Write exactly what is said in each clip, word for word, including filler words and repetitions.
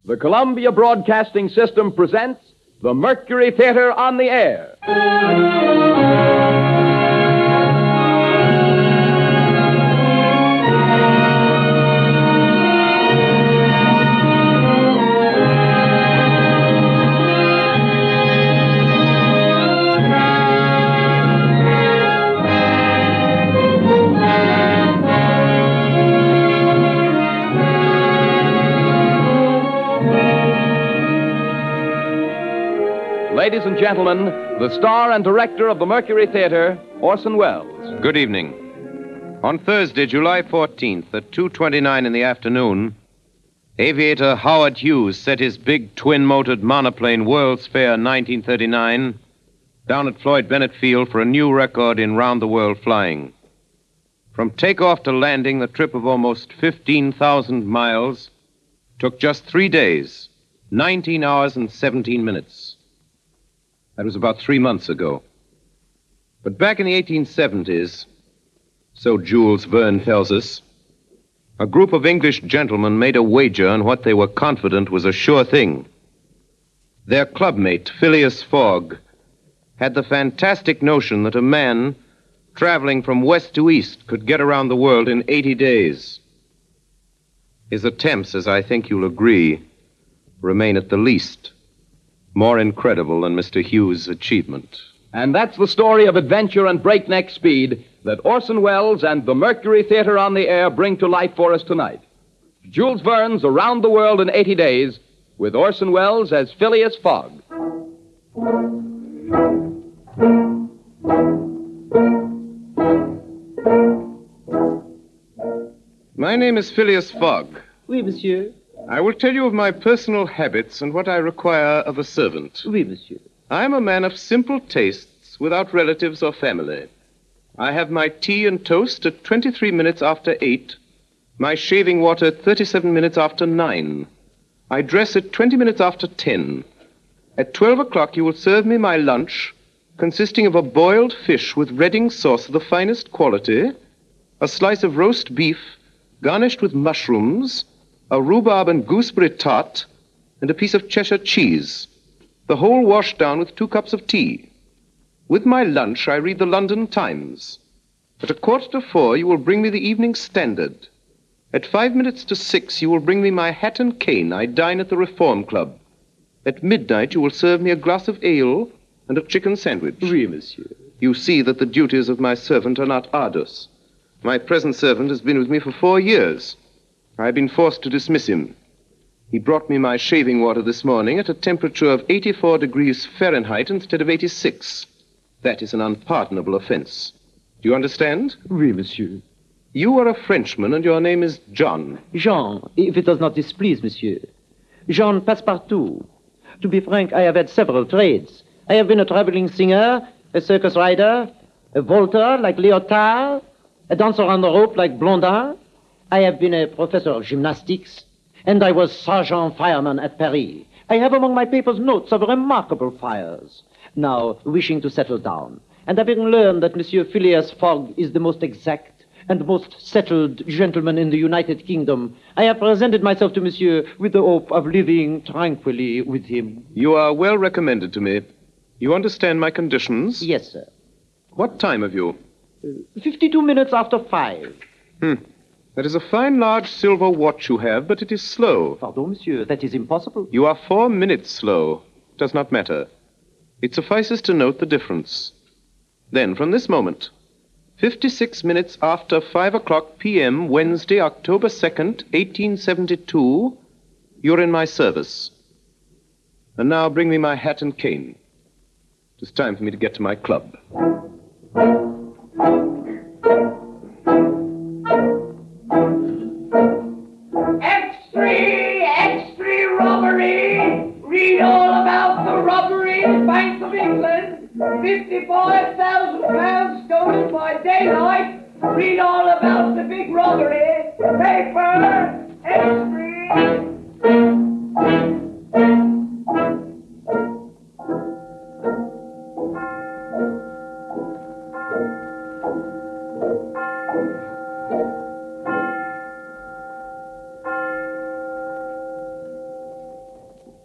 The Columbia Broadcasting System presents the Mercury Theater on the Air. Ladies and gentlemen, the star and director of the Mercury Theater, Orson Welles. Good evening. On Thursday, July fourteenth, at two twenty-nine in the afternoon, aviator Howard Hughes set his big twin-motored monoplane World's Fair nineteen thirty-nine down at Floyd Bennett Field for a new record in round-the-world flying. From takeoff to landing, the trip of almost fifteen thousand miles took just three days, nineteen hours and seventeen minutes. That was about three months ago. But back in the eighteen seventies, so Jules Verne tells us, a group of English gentlemen made a wager on what they were confident was a sure thing. Their clubmate, Phileas Fogg, had the fantastic notion that a man traveling from west to east could get around the world in eighty days. His attempts, as I think you'll agree, remain at the least more incredible than Mister Hughes' achievement. And that's the story of adventure and breakneck speed that Orson Welles and the Mercury Theater on the Air bring to life for us tonight. Jules Verne's Around the World in eighty days, with Orson Welles as Phileas Fogg. My name is Phileas Fogg. Oui, monsieur. I will tell you of my personal habits and what I require of a servant. Oui, monsieur. I am a man of simple tastes, without relatives or family. I have my tea and toast at twenty-three minutes after eight, my shaving water at thirty-seven minutes after nine. I dress at twenty minutes after ten. At twelve o'clock you will serve me my lunch, consisting of a boiled fish with Reading sauce of the finest quality, a slice of roast beef garnished with mushrooms, a rhubarb and gooseberry tart, and a piece of Cheshire cheese, the whole washed down with two cups of tea. With my lunch, I read the London Times. At a quarter to four, you will bring me the Evening Standard. At five minutes to six, you will bring me my hat and cane. I dine at the Reform Club. At midnight, you will serve me a glass of ale and a chicken sandwich. Oui, monsieur. You see that the duties of my servant are not arduous. My present servant has been with me for four years. I've been forced to dismiss him. He brought me my shaving water this morning at a temperature of eighty-four degrees Fahrenheit instead of eighty-six. That is an unpardonable offense. Do you understand? Oui, monsieur. You are a Frenchman, and your name is John. Jean, if it does not displease, monsieur. Jean Passepartout. To be frank, I have had several trades. I have been a traveling singer, a circus rider, a vaulter like Lyotard, a dancer on the rope like Blondin. I have been a professor of gymnastics, and I was sergeant fireman at Paris. I have among my papers notes of remarkable fires. Now, wishing to settle down, and having learned that Monsieur Phileas Fogg is the most exact and most settled gentleman in the United Kingdom, I have presented myself to Monsieur with the hope of living tranquilly with him. You are well recommended to me. You understand my conditions? Yes, sir. What time have you? Uh, Fifty-two minutes after five. Hmm. That is a fine large silver watch you have, but it is slow. Pardon, monsieur, that is impossible. You are four minutes slow. It does not matter. It suffices to note the difference. Then, from this moment, fifty-six minutes after five o'clock p m, Wednesday, October second, eighteen seventy-two, you're in my service. And now bring me my hat and cane. It is time for me to get to my club. fifty-five thousand pounds stolen by daylight. Read all about the big robbery. Paper, extra.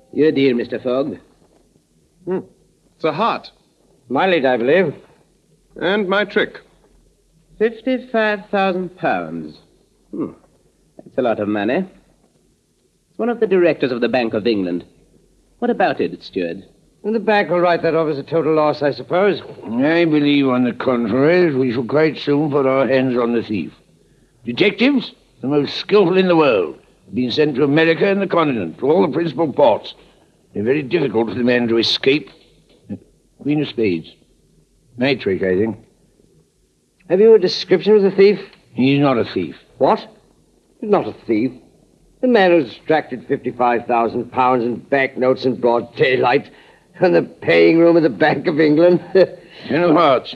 Your deal, Mister Fogg. Hmm. It's a heart. My lead, I believe. And my trick. Fifty-five thousand pounds. Hmm. That's a lot of money. It's one of the directors of the Bank of England. What about it, steward? And the bank will write that off as a total loss, I suppose. I believe, on the contrary, we shall quite soon put our hands on the thief. Detectives, the most skillful in the world, have been sent to America and the continent, to all the principal ports. They're very difficult for the man to escape. Queen of spades. My trick, I think. Have you a description of the thief? He's not a thief. What? He's not a thief. The man who's extracted fifty-five thousand pounds in banknotes in broad daylight from the paying room of the Bank of England. Ten of hearts.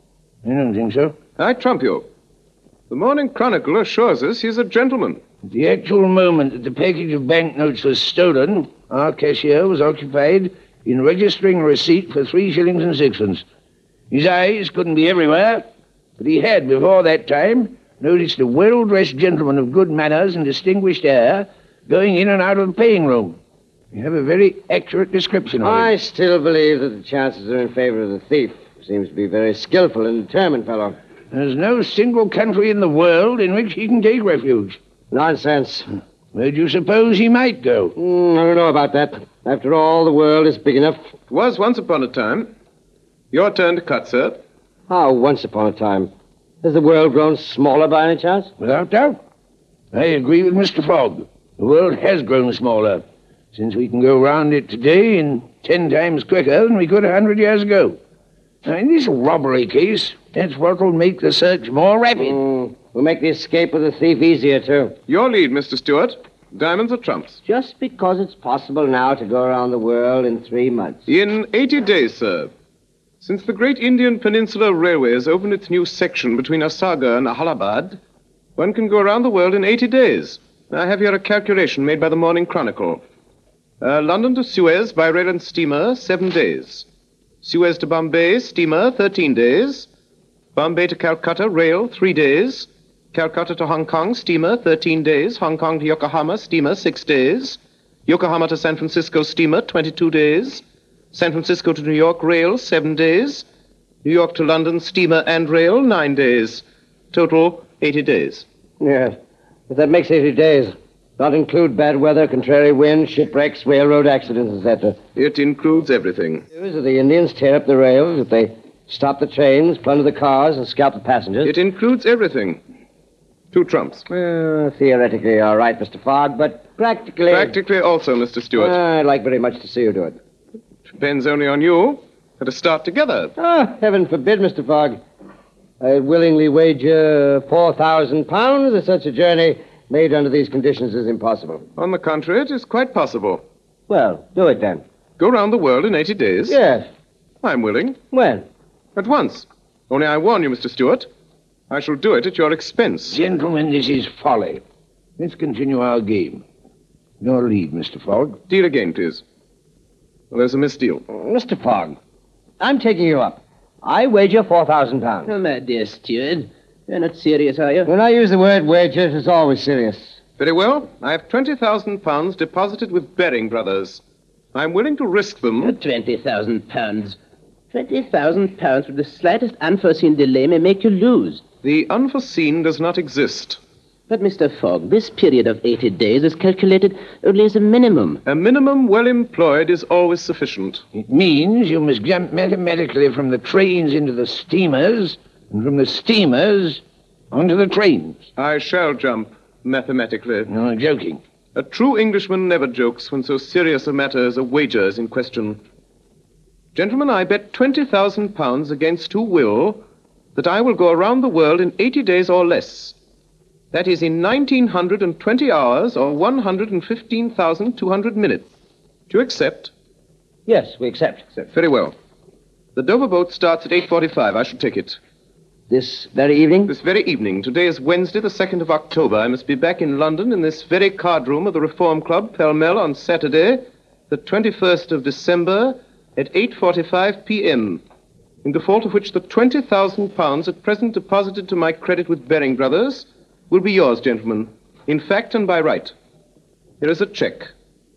I don't think so. I trump you. The Morning Chronicle assures us he's a gentleman. At the actual moment that the package of banknotes was stolen, our cashier was occupied in registering a receipt for three shillings and sixpence. His eyes couldn't be everywhere, but he had, before that time, noticed a well-dressed gentleman of good manners and distinguished air going in and out of the paying room. You have a very accurate description of I it. still believe that the chances are in favor of the thief. Seems to be a very skillful and determined fellow. There's no single country in the world in which he can take refuge. Nonsense. Where do you suppose he might go? Mm, I don't know about that. After all, the world is big enough. It was once upon a time. Your turn to cut, sir. How, once upon a time? Has the world grown smaller by any chance? Without doubt. I agree with Mister Fogg. The world has grown smaller, since we can go round it today in ten times quicker than we could a hundred years ago. Now, in this robbery case, that's what will make the search more rapid. Mm, we'll make the escape of the thief easier, too. Your lead, Mister Stewart. Diamonds or trumps? Just because it's possible now to go around the world in three months. In eighty days, sir. Since the great Indian Peninsula Railway has opened its new section between Asagar and Allahabad, one can go around the world in eighty days. I have here a calculation made by the Morning Chronicle. Uh, London to Suez by rail and steamer, seven days. Suez to Bombay, steamer, thirteen days. Bombay to Calcutta, rail, three days. Calcutta to Hong Kong, steamer, thirteen days. Hong Kong to Yokohama, steamer, six days. Yokohama to San Francisco, steamer, twenty-two days. San Francisco to New York, rail, seven days. New York to London, steamer and rail, nine days. Total, eighty days. Yes, but that makes eighty days. Not include bad weather, contrary wind, shipwrecks, railroad accidents, et cetera. It includes everything. The Indians tear up the rails, if they stop the trains, plunder the cars, and scalp the passengers. It includes everything. Two trumps. Well, theoretically, all right, Mister Fogg, but practically... Practically also, Mister Stewart. Uh, I'd like very much to see you do it. Depends only on you. Let us start together. Oh, heaven forbid, Mister Fogg. I'd willingly wager four thousand pounds that such a journey made under these conditions is impossible. On the contrary, it is quite possible. Well, do it then. Go round the world in eighty days? Yes. I'm willing. When? At once. Only I warn you, Mister Stewart, I shall do it at your expense. Gentlemen, this is folly. Let's continue our game. Your lead, Mister Fogg. Deal again, please. Well, there's a misdeal. Mister Fogg, I'm taking you up. I wager four thousand pounds. Oh, my dear steward. You're not serious, are you? When I use the word wager, it's always serious. Very well. I have twenty thousand pounds deposited with Baring Brothers. I'm willing to risk them. Twenty thousand pounds. Twenty thousand pounds with the slightest unforeseen delay may make you lose. The unforeseen does not exist. But, Mister Fogg, this period of eighty days is calculated only as a minimum. A minimum well employed is always sufficient. It means you must jump mathematically from the trains into the steamers, and from the steamers onto the trains. I shall jump mathematically. No, I'm joking. A true Englishman never jokes when so serious a matter as a wager is in question. Gentlemen, I bet twenty thousand pounds against who will that I will go around the world in eighty days or less. That is in nineteen hundred twenty hours or one hundred fifteen thousand two hundred minutes. Do you accept? Yes, we accept. Accept. Very well. The Dover boat starts at eight forty-five. I shall take it. This very evening? This very evening. Today is Wednesday, the second of October. I must be back in London in this very card room of the Reform Club, Pall Mall, on Saturday, the twenty-first of December, at eight forty-five p.m., in default of which the twenty thousand pounds at present deposited to my credit with Baring Brothers will be yours, gentlemen, in fact and by right. Here is a check.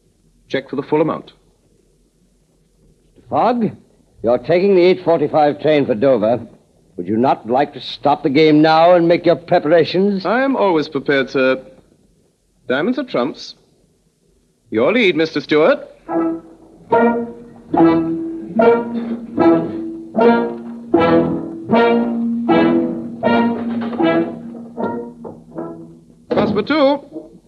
Check for the full amount. Fogg, you're taking the eight forty-five train for Dover. Would you not like to stop the game now and make your preparations? I am always prepared, sir. Diamonds are trumps. Your lead, Mister Stewart. Passepartout.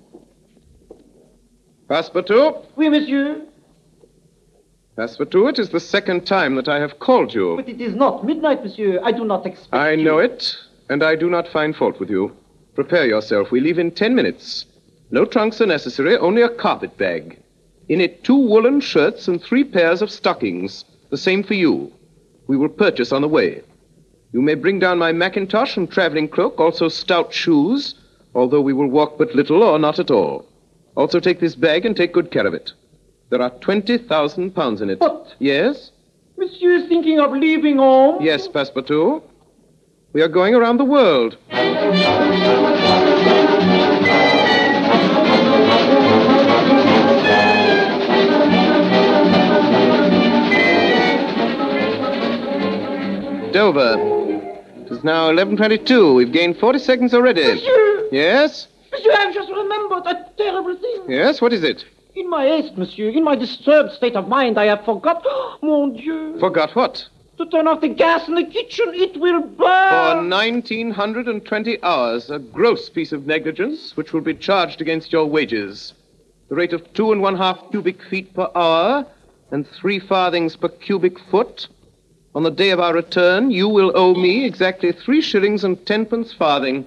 Passepartout. Oui, monsieur. Passepartout, it is the second time that I have called you. But it is not midnight, monsieur. I do not expect I you. know it, and I do not find fault with you. Prepare yourself. We leave in ten minutes. No trunks are necessary, only a carpet bag. In it, two woolen shirts and three pairs of stockings. The same for you. We will purchase on the way. You may bring down my mackintosh and traveling cloak, also stout shoes, although we will walk but little or not at all. Also take this bag and take good care of it. There are twenty thousand pounds in it. What? Yes? Monsieur is thinking of leaving home? Yes, Passepartout. We are going around the world. Dover. It is now eleven twenty-two. We've gained forty seconds already. Monsieur! Yes? Monsieur, I have just remembered a terrible thing. Yes, what is it? In my haste, monsieur, in my disturbed state of mind, I have forgot, mon Dieu, Forgot what? to turn off the gas in the kitchen. It will For burn. nineteen twenty hours, a gross piece of negligence which will be charged against your wages. The rate of two and one half cubic feet per hour and three farthings per cubic foot. On the day of our return, you will owe me exactly three shillings and tenpence farthing.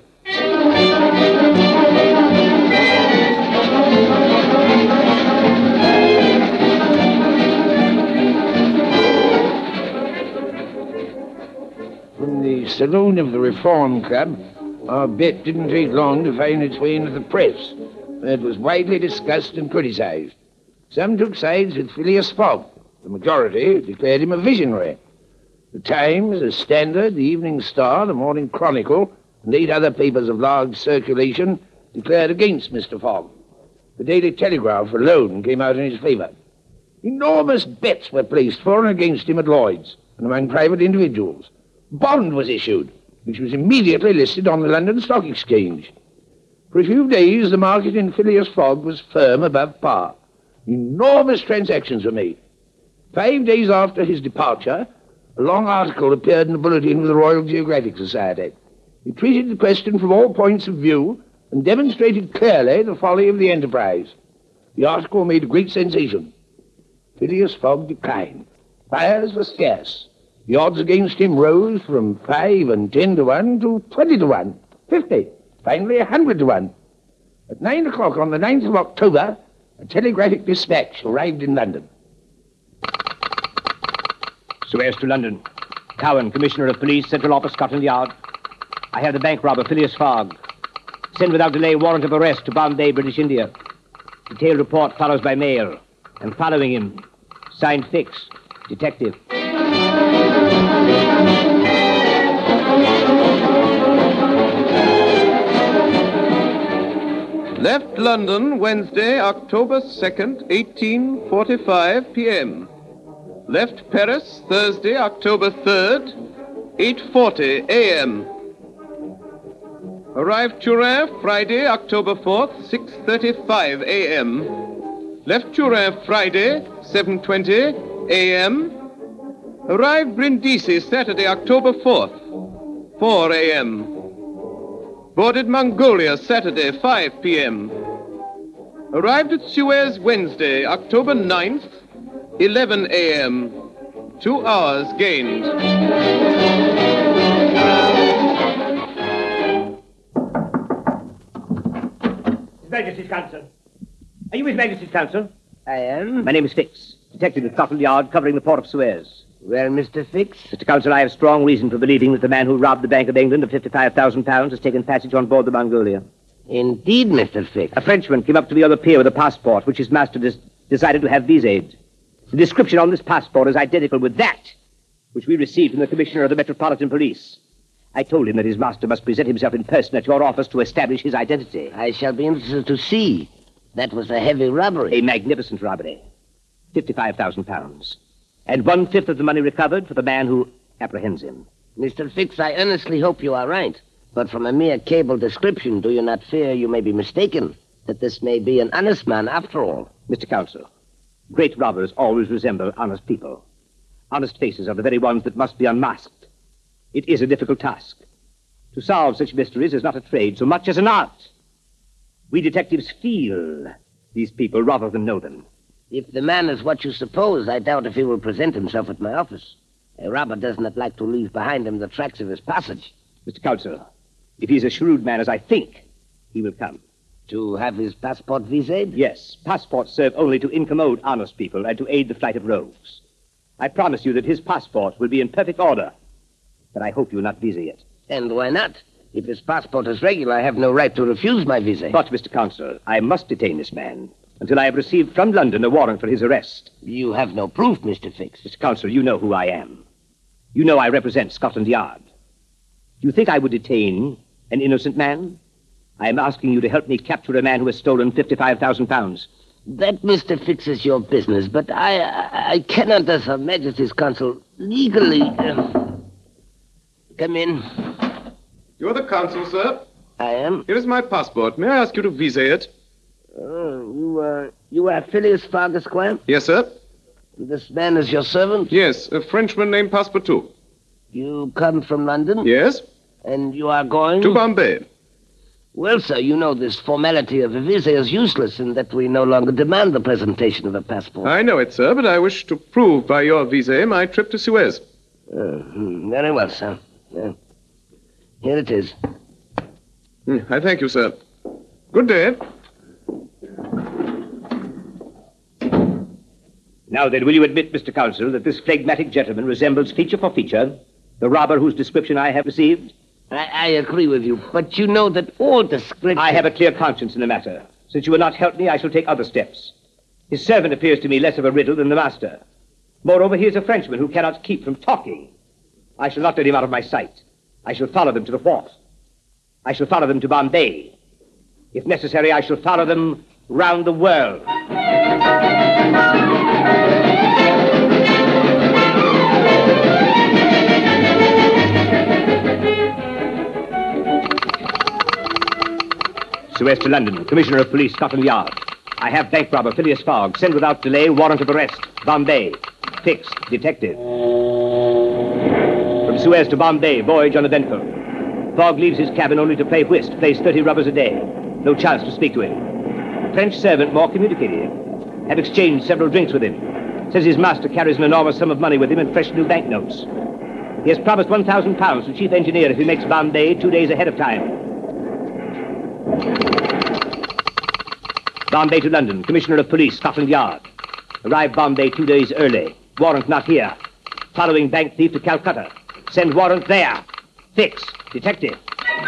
From the saloon of the Reform Club, our bet didn't take long to find its way into the press. It was widely discussed and criticized. Some took sides with Phileas Fogg. The majority declared him a visionary. The Times, the Standard, the Evening Star, the Morning Chronicle, and eight other papers of large circulation declared against Mister Fogg. The Daily Telegraph alone came out in his favor. Enormous bets were placed for and against him at Lloyd's and among private individuals. Bond was issued, which was immediately listed on the London Stock Exchange. For a few days, the market in Phileas Fogg was firm above par. Enormous transactions were made. Five days after his departure, a long article appeared in the bulletin of the Royal Geographic Society. It treated the question from all points of view and demonstrated clearly the folly of the enterprise. The article made a great sensation. Phileas Fogg declined. Buyers were scarce. The odds against him rose from five and ten to one to twenty to one, fifty, finally a hundred to one. At nine o'clock on the ninth of October, a telegraphic dispatch arrived in London. Suez to London. Cowan, Commissioner of Police, Central Office, Scotland Yard. I have the bank robber, Phileas Fogg. Send without delay warrant of arrest to Bombay, British India. Detailed report follows by mail. And following him, signed Fix, detective. Left London Wednesday, October second, eighteen forty-five p m Left Paris Thursday, October third, eight forty a m Arrived Turin Friday, October fourth, six thirty-five a m Left Turin Friday, seven twenty a m Arrived Brindisi Saturday, October fourth, four a m Boarded Mongolia Saturday, five p m Arrived at Suez Wednesday, October ninth, eleven a m Two hours gained. His Majesty's Counsel. Are you His Majesty's Counsel? I am. My name is Fix, detective at Scotland Yard covering the port of Suez. Well, Mister Fix? Mister Counsel, I have strong reason for believing that the man who robbed the Bank of England of fifty-five thousand pounds has taken passage on board the Mongolia. Indeed, Mister Fix. A Frenchman came up to the other pier with a passport, which his master des- decided to have visaed. The description on this passport is identical with that which we received from the Commissioner of the Metropolitan Police. I told him that his master must present himself in person at your office to establish his identity. I shall be interested to see. That was a heavy robbery. A magnificent robbery. fifty-five thousand pounds. And one-fifth of the money recovered for the man who apprehends him. Mister Fix, I earnestly hope you are right. But from a mere cable description, do you not fear you may be mistaken? That this may be an honest man after all? Mister Counsel, great robbers always resemble honest people. Honest faces are the very ones that must be unmasked. It is a difficult task. To solve such mysteries is not a trade so much as an art. We detectives feel these people rather than know them. If the man is what you suppose, I doubt if he will present himself at my office. A robber does not like to leave behind him the tracks of his passage. Mister Counsel, if he's a shrewd man as I think, he will come. To have his passport visaed? Yes. Passports serve only to incommode honest people and to aid the flight of rogues. I promise you that his passport will be in perfect order. But I hope you will not visa it. And why not? If his passport is regular, I have no right to refuse my visa. But, Mister Counsel, I must detain this man until I have received from London a warrant for his arrest. You have no proof, Mister Fix. Mister Counsel, you know who I am. You know I represent Scotland Yard. Do you think I would detain an innocent man? I am asking you to help me capture a man who has stolen fifty-five thousand pounds. That, Mister Fix, is your business, but I I, I cannot, as Her Majesty's counsel, legally... Uh... Come in. You're the consul, sir? I am. Here is my passport. May I ask you to visa it? Oh, you are... You are Phileas Fogg, Esquire? Yes, sir. This man is your servant? Yes, a Frenchman named Passepartout. You come from London? Yes. And you are going? To Bombay. Well, sir, you know this formality of a visa is useless in that we no longer demand the presentation of a passport. I know it, sir, but I wish to prove by your visa my trip to Suez. Uh, very well, sir. Uh, here it is. Mm, I thank you, sir. Good day. Now then, will you admit, Mister Counsel, that this phlegmatic gentleman resembles feature for feature the robber whose description I have received? I, I agree with you, but you know that all description... I have a clear conscience in the matter. Since you will not help me, I shall take other steps. His servant appears to me less of a riddle than the master. Moreover, he is a Frenchman who cannot keep from talking. I shall not let him out of my sight. I shall follow them to the fort. I shall follow them to Bombay. If necessary, I shall follow them round the world. Suez to London, Commissioner of Police, Scotland Yard. I have bank robber Phileas Fogg. Send without delay, warrant of arrest. Bombay. Fix, detective. From Suez to Bombay, voyage uneventful. Fogg leaves his cabin only to play whist, plays thirty rubbers a day. No chance to speak to him. French servant, more communicative. Have exchanged several drinks with him. Says his master carries an enormous sum of money with him in fresh new banknotes. He has promised one thousand pounds to chief engineer if he makes Bombay two days ahead of time. Bombay to London, Commissioner of Police, Scotland Yard. Arrive Bombay two days early. Warrant not here. Following bank thief to Calcutta. Send warrant there. Fix, detective.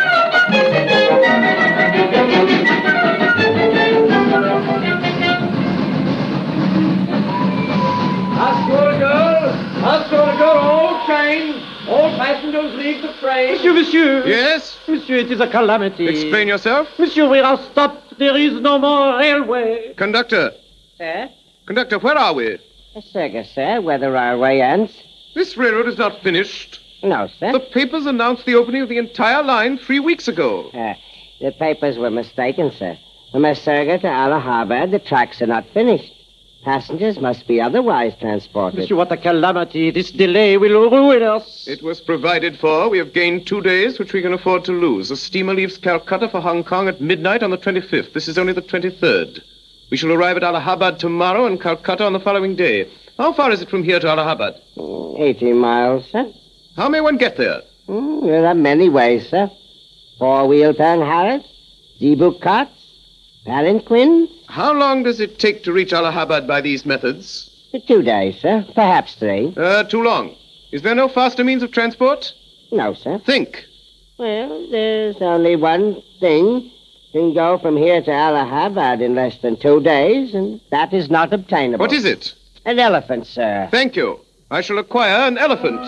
Astronaut, Astronaut, all trains, all passengers leave the train. Monsieur, monsieur. Yes? Monsieur, it is a calamity. Explain yourself. Monsieur, we are stopped. There is no more railway. Conductor. Sir? Conductor, where are we? A circus, sir, where the railway ends. This railroad is not finished. No, sir. The papers announced the opening of the entire line three weeks ago. Uh, the papers were mistaken, sir. From Surga to Allahabad, the tracks are not finished. Passengers must be otherwise transported. Monsieur, what a calamity. This delay will ruin us. It was provided for. We have gained two days, which we can afford to lose. The steamer leaves Calcutta for Hong Kong at midnight on the twenty-fifth. This is only the twenty-third. We shall arrive at Allahabad tomorrow and Calcutta on the following day. How far is it from here to Allahabad? Mm, Eighty miles, sir. How may one get there? Mm, there are many ways, sir. Four-wheel Panharas, Zebu carts, palanquins. How long does it take to reach Allahabad by these methods? Two days, sir. Perhaps three. Uh, too long. Is there no faster means of transport? No, sir. Think. Well, there's only one thing. You can go from here to Allahabad in less than two days, and that is not obtainable. What is it? An elephant, sir. Thank you. I shall acquire an elephant.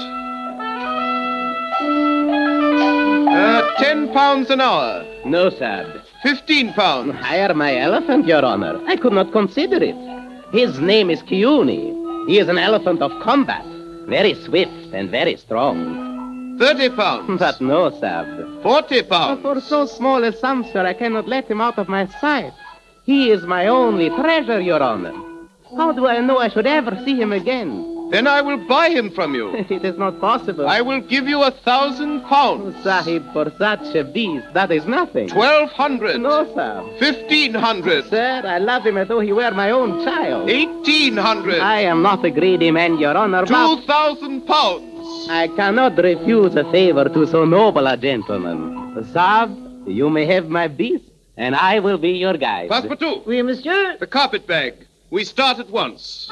Uh, ten pounds an hour. No, sir. Fifteen pounds. Hire my elephant, Your Honor. I could not consider it. His name is Kiuni. He is an elephant of combat. Very swift and very strong. Thirty pounds. But no, sir. Forty pounds. For so small a sum, sir, I cannot let him out of my sight. He is my only treasure, Your Honor. How do I know I should ever see him again? Then I will buy him from you. It is not possible. I will give you a thousand pounds. Oh, Sahib, for such a beast, that is nothing. Twelve hundred. No, sir. Fifteen hundred. Sir, I love him as though he were my own child. Eighteen hundred. I am not a greedy man, Your Honor, Two but thousand pounds. I cannot refuse a favor to so noble a gentleman. Sahib, you may have my beast, and I will be your guide. Passepartout. Oui, monsieur. The carpet bag. We start at once.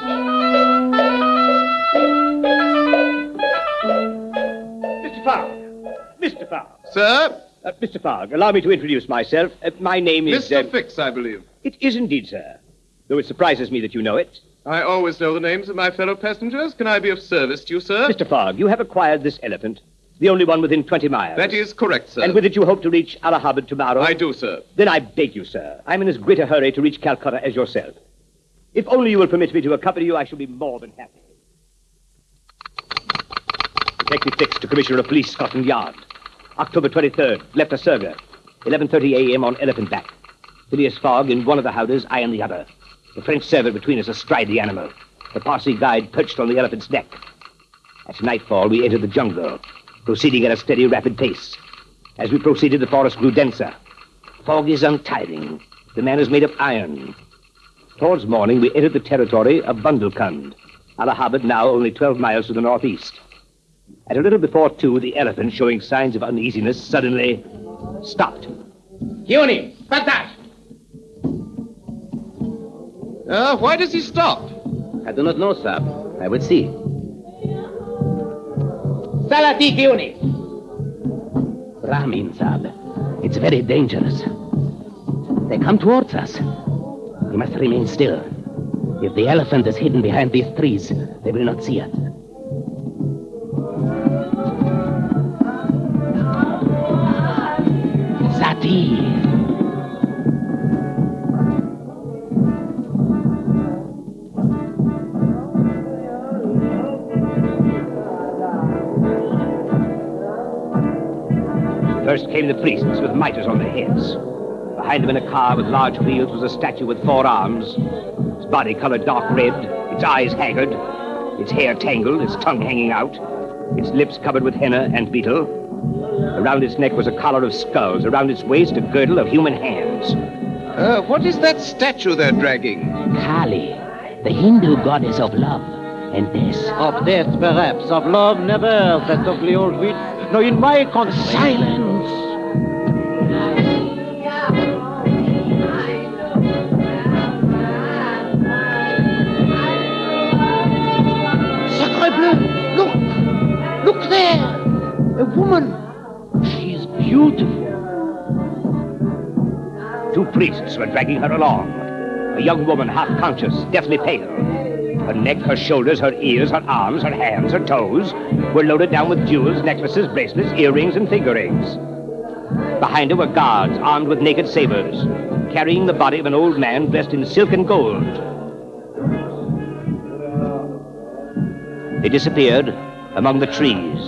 Mister Fogg. Mister Fogg. Sir? Uh, Mister Fogg, allow me to introduce myself. Uh, my name is... Mister Uh, Fix, I believe. It is indeed, sir. Though it surprises me that you know it. I always know the names of my fellow passengers. Can I be of service to you, sir? Mister Fogg, you have acquired this elephant, the only one within twenty miles. That is correct, sir. And with it you hope to reach Allahabad tomorrow? I do, sir. Then I beg you, sir. I'm in as great a hurry to reach Calcutta as yourself. If only you will permit me to accompany you, I shall be more than happy. Detective Fix to Commissioner of Police, Scotland Yard. October twenty-third, left Asurga. eleven thirty a.m. on Elephant Back. Phileas Fogg in one of the howdahs, I in the other. The French servant between us astride the animal. The Parsi guide perched on the elephant's neck. At nightfall, we entered the jungle, proceeding at a steady, rapid pace. As we proceeded, the forest grew denser. Fog is untiring. The man is made of iron. Towards morning, we entered the territory of Bundelkund. Allahabad now only twelve miles to the northeast. At a little before two, the elephant, showing signs of uneasiness, suddenly stopped. Kiuni, Patash! Uh, why does he stop? I do not know, sir. I will see. Salati, Kiuni! Brahmin, sir. It's very dangerous. They come towards us. We must remain still. If the elephant is hidden behind these trees, they will not see it. Sati! First came the priests with mitres on their heads. Behind them in a car with large wheels was a statue with four arms, its body colored dark red, its eyes haggard, its hair tangled, its tongue hanging out, its lips covered with henna and beetle. Around its neck was a collar of skulls, around its waist a girdle of human hands. Uh, what is that statue they're dragging? Kali, the Hindu goddess of love and death. Of death, perhaps. Of love, never. That ugly old witch. No, in my country. Silence! Sacre bleu! Look! Look there! A woman! She is beautiful. Two priests were dragging her along. A young woman, half-conscious, deathly pale. Her neck, her shoulders, her ears, her arms, her hands, her toes were loaded down with jewels, necklaces, bracelets, earrings, and finger rings. Behind her were guards armed with naked sabers, carrying the body of an old man dressed in silk and gold. They disappeared among the trees.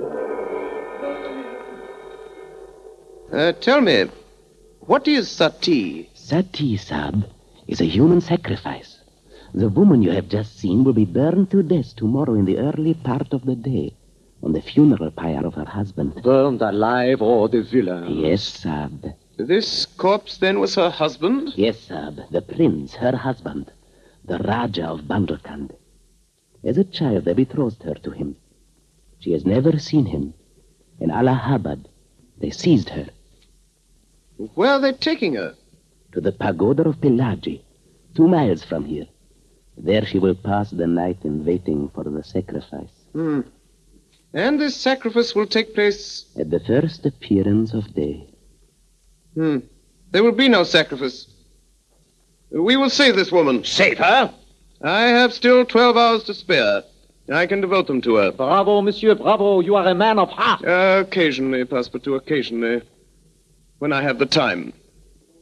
Uh, tell me, what is sati? Sati, Sab, is a human sacrifice. The woman you have just seen will be burned to death tomorrow in the early part of the day, on the funeral pyre of her husband. Burned alive, or the villain. Yes, Sab. This corpse, then, was her husband? Yes, Sab. The prince, her husband, the Raja of Bundelkund. As a child, they betrothed her to him. She has never seen him. In Allahabad, they seized her. Where are they taking her? To the pagoda of Pillaji, two miles from here. There she will pass the night in waiting for the sacrifice. Hmm. And this sacrifice will take place... At the first appearance of day. Hmm. There will be no sacrifice. We will save this woman. Save her? I have still twelve hours to spare. I can devote them to her. Bravo, monsieur, bravo. You are a man of heart. Uh, occasionally, Passepartout, occasionally. When I have the time.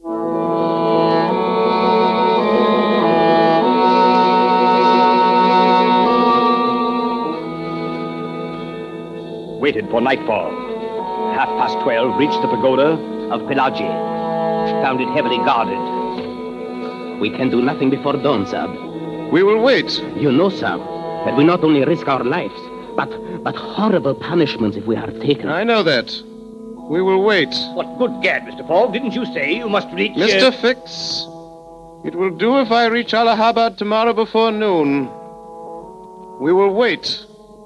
waited for nightfall. Half past twelve, reached the pagoda of Pelagi. Found it heavily guarded. We can do nothing before dawn, Sab. We will wait. You know, Sab, that we not only risk our lives, but, but horrible punishments if we are taken. I know that. We will wait. What good gad, Mister Fogg? Didn't you say you must reach... Mister Uh... Fix, it will do if I reach Allahabad tomorrow before noon. We will wait.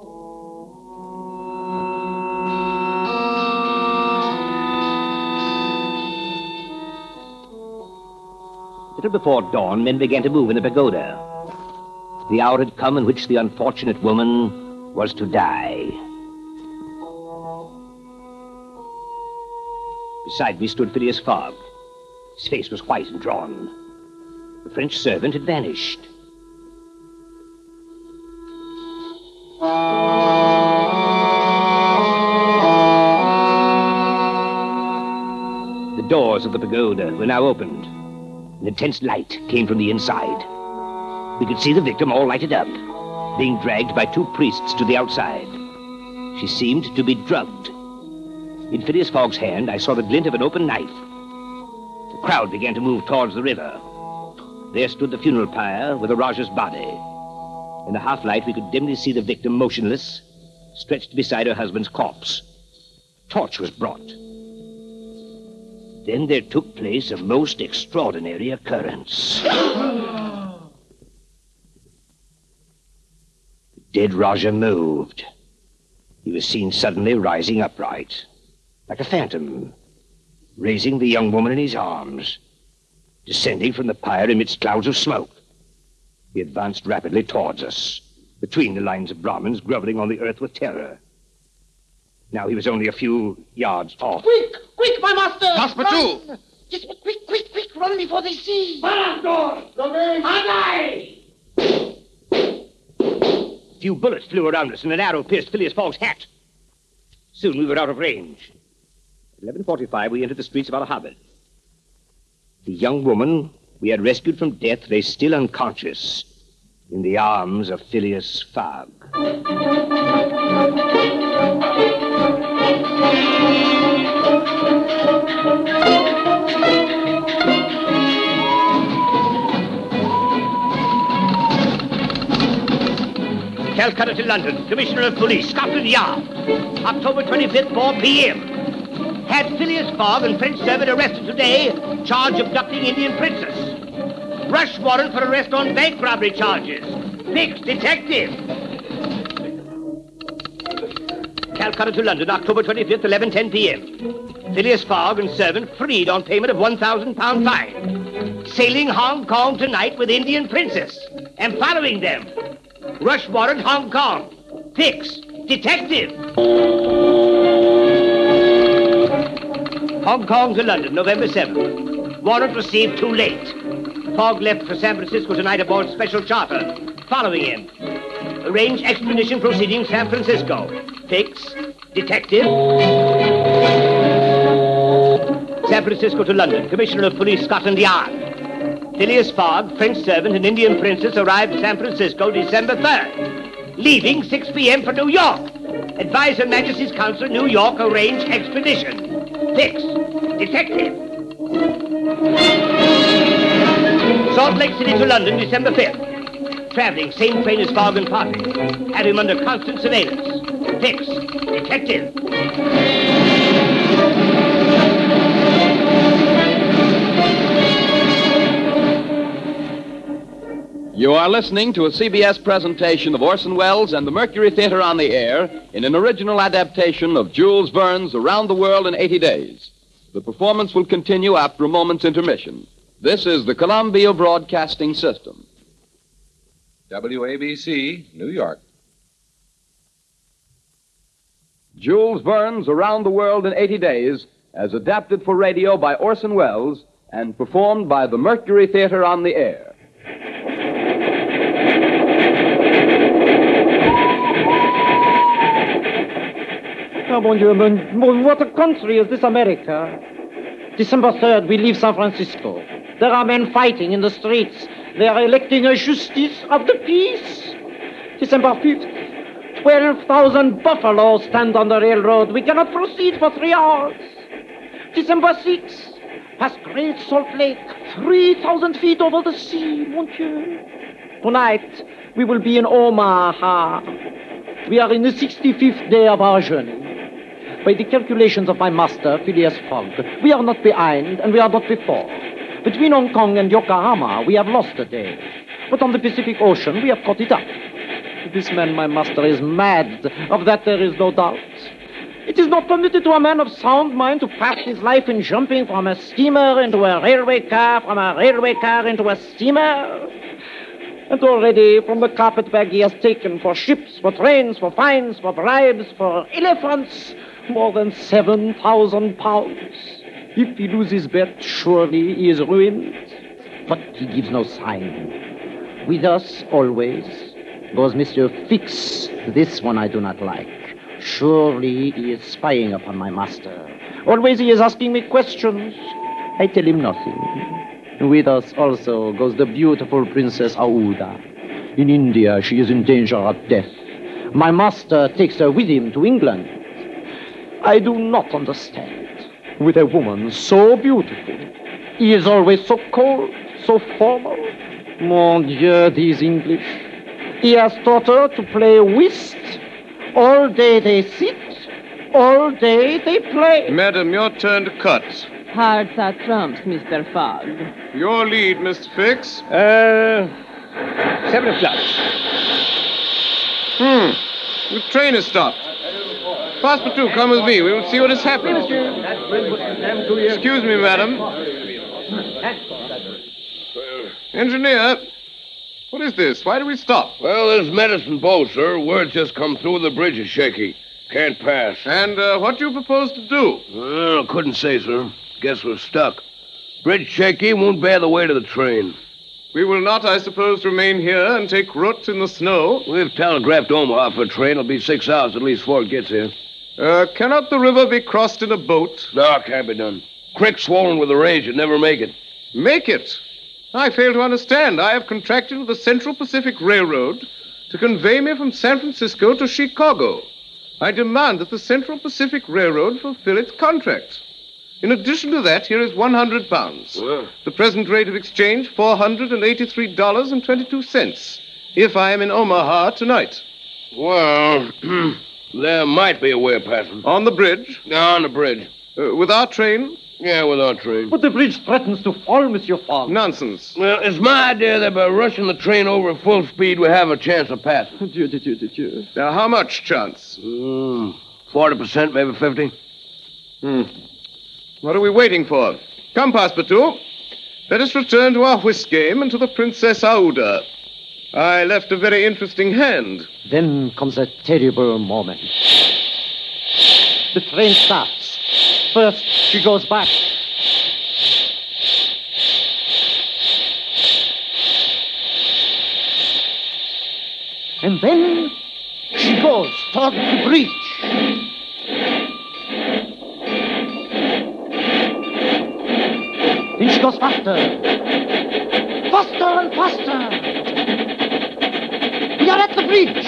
A little before dawn, men began to move in the pagoda. The hour had come in which the unfortunate woman was to die. Beside me stood Phileas Fogg. His face was white and drawn. The French servant had vanished. The doors of the pagoda were now opened. An intense light came from the inside. We could see the victim all lighted up, being dragged by two priests to the outside. She seemed to be drugged. In Phileas Fogg's hand, I saw the glint of an open knife. The crowd began to move towards the river. There stood the funeral pyre with the Rajah's body. In the half-light, we could dimly see the victim motionless, stretched beside her husband's corpse. A torch was brought. Then there took place a most extraordinary occurrence. The dead Rajah moved. He was seen suddenly rising upright, like a phantom, raising the young woman in his arms, descending from the pyre amidst clouds of smoke. He advanced rapidly towards us, between the lines of Brahmins groveling on the earth with terror. Now he was only a few yards off. Quick, quick, my master! Passepartout! Run. Yes, but quick, quick, quick, run before they see! A few bullets flew around us, and an arrow pierced Phileas Fogg's hat. Soon we were out of range. At eleven forty-five, we entered the streets of Allahabad. The young woman we had rescued from death lay still unconscious in the arms of Phileas Fogg. Calcutta to London, Commissioner of Police, Scotland Yard. October twenty-fifth, four p.m. Had Phileas Fogg and French servant arrested today, charge of abducting Indian princess. Rush warrant for arrest on bank robbery charges. Fix, detective. Calcutta to London, October twenty-fifth, eleven ten p.m. Phileas Fogg and servant freed on payment of one thousand pound fine. Sailing Hong Kong tonight with Indian princess. And following them. Rush warrant, Hong Kong. Fix, detective. Hong Kong to London, November seventh. Warrant received too late. Fogg left for San Francisco tonight aboard special charter. Following him. Arrange expedition proceeding San Francisco. Fix, detective. San Francisco to London, Commissioner of Police, Scotland Yard. Phileas Fogg, French servant and Indian princess arrived at San Francisco December third. Leaving six p.m. for New York. Advise Her Majesty's Consul, New York, arrange expedition. Fix, detective. Salt Lake City to London, December fifth. Traveling, same train as Fogg and party. Have him under constant surveillance. Fix, detective. You are listening to a C B S presentation of Orson Welles and the Mercury Theater on the Air in an original adaptation of Jules Verne's Around the World in eighty days. The performance will continue after a moment's intermission. This is the Columbia Broadcasting System. W A B C, New York. Jules Verne's Around the World in eighty days, as adapted for radio by Orson Welles and performed by the Mercury Theater on the Air. Oh, mon Dieu, mon, mon, what a country is this America? December third, we leave San Francisco. There are men fighting in the streets. They are electing a justice of the peace. December fifth, Twelve thousand buffaloes stand on the railroad. We cannot proceed for three hours. December sixth, past Great Salt Lake, three thousand feet over the sea, mon Dieu. Tonight, we will be in Omaha. We are in the sixty-fifth day of our journey. By the calculations of my master, Phileas Fogg, we are not behind and we are not before. Between Hong Kong and Yokohama, we have lost a day. But on the Pacific Ocean, we have caught it up. This man, my master, is mad. Of that there is no doubt. It is not permitted to a man of sound mind to pass his life in jumping from a steamer into a railway car, from a railway car into a steamer. And already, from the carpetbag he has taken for ships, for trains, for fines, for bribes, for elephants, more than seven thousand pounds. If he loses bet, surely he is ruined. But he gives no sign. With us, always, goes Monsieur Fix. This one I do not like. Surely he is spying upon my master. Always he is asking me questions. I tell him nothing. With us also goes the beautiful Princess Aouda. In India, she is in danger of death. My master takes her with him to England. I do not understand. With a woman so beautiful, he is always so cold, so formal. Mon Dieu, these English. He has taught her to play whist. All day they sit, all day they play. Madam, your turn to cut. Hearts are trumps, Mister Fogg. Your lead, Mister Fix. Uh, seven o'clock. Hmm. The train has stopped. Passepartout, come with me. We will see what has happened. Excuse me, madam. Engineer, what is this? Why do we stop? Well, there's medicine bow, sir. Word's just come through. The bridge is shaky. Can't pass. And uh, what do you propose to do? Well, couldn't say, sir. Guess we're stuck. Bridge shaky, won't bear the weight of the train. We will not, I suppose, remain here and take root in the snow. We've telegraphed Omaha for a train. It'll be six hours at least before it gets here. Uh, cannot the river be crossed in a boat? No, it can't be done. Creek swollen with the rains. You'd never make it. Make it? I fail to understand. I have contracted with the Central Pacific Railroad to convey me from San Francisco to Chicago. I demand that the Central Pacific Railroad fulfill its contract. In addition to that, here is one hundred pounds. Well. The present rate of exchange, four hundred eighty-three dollars and twenty-two cents, if I am in Omaha tonight. Well, there might be a way of passing. On the bridge? On the bridge. Uh, with our train? Yeah, with our train. But the bridge threatens to fall, Monsieur Fogg. Nonsense. Well, it's my idea that by rushing the train over at full speed, we have a chance of passing. Dieu, Dieu, Dieu, Dieu. Now, how much chance? Mm, forty percent, maybe fifty. Hmm. What are we waiting for? Come, Passepartout. Let us return to our whist game and to the Princess Aouda. I left a very interesting hand. Then comes a terrible moment. The train stops. First, she goes back. And then she goes toward the bridge. Then she goes faster. Faster and faster. We are at the bridge.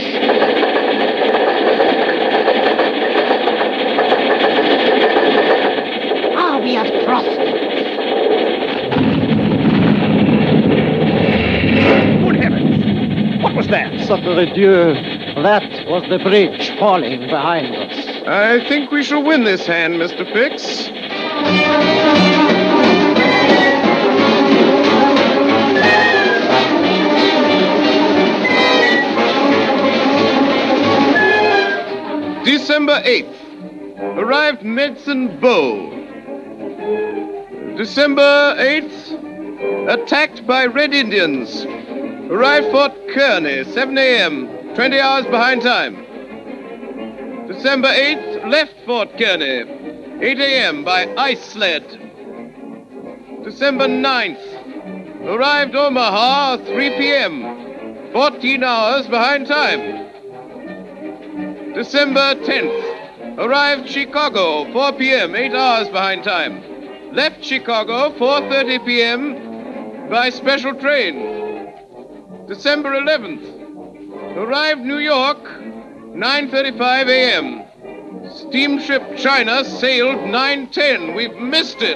Ah, we have crossed it. Good heavens! What was that? Sacre Dieu. That was the bridge falling behind us. I think we shall win this hand, Mister Fix. December eighth. Arrived Medicine Bow. December eighth. Attacked by Red Indians. Arrived Fort Kearny, seven a.m., twenty hours behind time. December eighth. Left Fort Kearny, eight a.m. by ice sled. December ninth. Arrived Omaha, three p.m., fourteen hours behind time. December tenth. Arrived Chicago, four p.m., eight hours behind time. Left Chicago, four thirty p.m. by special train. December eleventh. Arrived New York, nine thirty-five a.m. Steamship China sailed nine ten. We've missed it.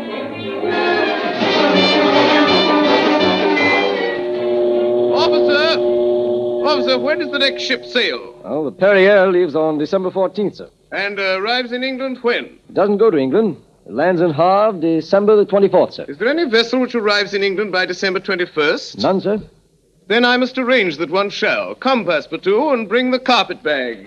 Officer! Officer, when does the next ship sail? Well, the Perrier leaves on December fourteenth, sir. And uh, arrives in England when? It doesn't go to England. It lands in Havre December the twenty-fourth, sir. Is there any vessel which arrives in England by December twenty-first? None, sir. Then I must arrange that one shall. Come, Passepartout, and bring the carpet bag.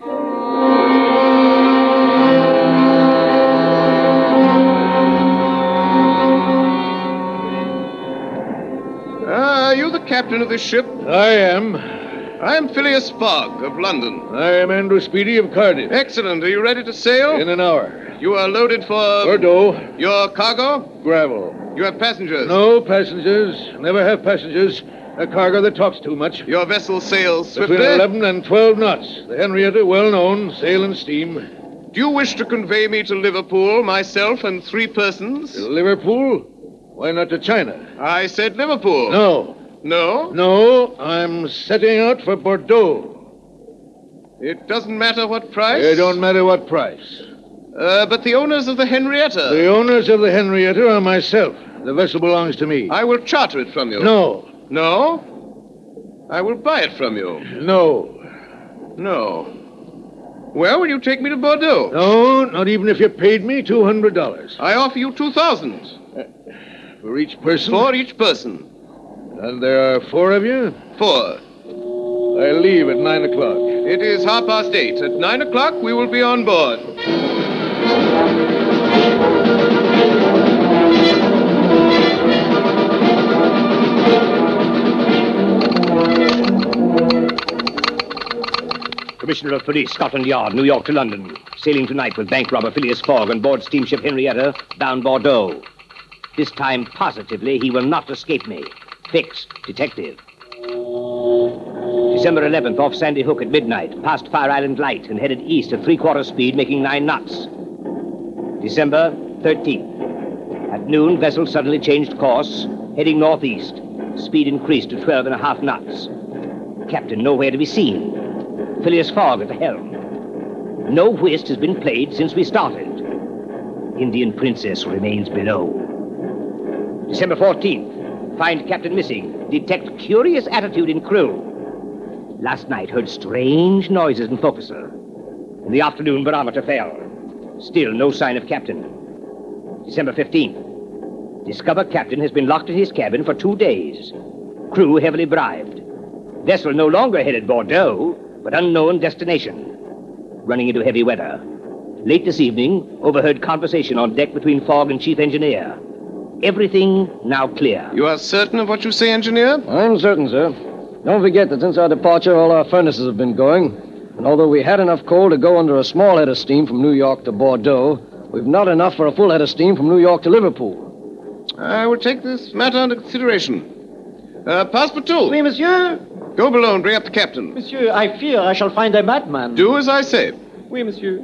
Ah, are you the captain of this ship? I am. I am Phileas Fogg of London. I am Andrew Speedy of Cardiff. Excellent. Are you ready to sail? In an hour. You are loaded for... Bordeaux. Your cargo? Gravel. You have passengers? No passengers. Never have passengers. A cargo that talks too much. Your vessel sails swiftly? Between eleven and twelve knots. The Henrietta, well known, sail and steam. Do you wish to convey me to Liverpool, myself and three persons? To Liverpool? Why not to China? I said Liverpool. No. No? No, I'm setting out for Bordeaux. It doesn't matter what price? It don't matter what price. Uh, but the owners of the Henrietta... The owners of the Henrietta are myself. The vessel belongs to me. I will charter it from you. No. No? I will buy it from you. No. No. Well, will you take me to Bordeaux? No, not even if you paid me two hundred dollars. I offer you two thousand. Uh, for each person? For each person. And there are four of you? Four. I leave at nine o'clock. It is half past eight. At nine o'clock, we will be on board. Commissioner of Police, Scotland Yard, New York to London. Sailing tonight with bank robber Phileas Fogg on board steamship Henrietta, bound Bordeaux. This time, positively, he will not escape me. Fixed, detective. December eleventh, off Sandy Hook at midnight, past Fire Island Light and headed east at three-quarter speed, making nine knots. December thirteenth. At noon, vessel suddenly changed course, heading northeast. Speed increased to twelve and a half knots. Captain nowhere to be seen. Phileas Fogg at the helm. No whist has been played since we started. Indian Princess remains below. December fourteenth. Find captain missing. Detect curious attitude in crew. Last night heard strange noises in forecastle. In the afternoon, barometer fell. Still no sign of captain. December fifteenth. Discover captain has been locked in his cabin for two days. Crew heavily bribed. Vessel no longer headed Bordeaux, but unknown destination. Running into heavy weather. Late this evening, overheard conversation on deck between Fogg and chief engineer. Everything now clear. You are certain of what you say, engineer? I'm certain, sir. Don't forget that since our departure, all our furnaces have been going. And although we had enough coal to go under a small head of steam from New York to Bordeaux, we've not enough for a full head of steam from New York to Liverpool. I will take this matter under consideration. Uh, Passepartout. Oui, monsieur. Go below and bring up the captain. Monsieur, I fear I shall find a madman. Do as I say. Oui, monsieur.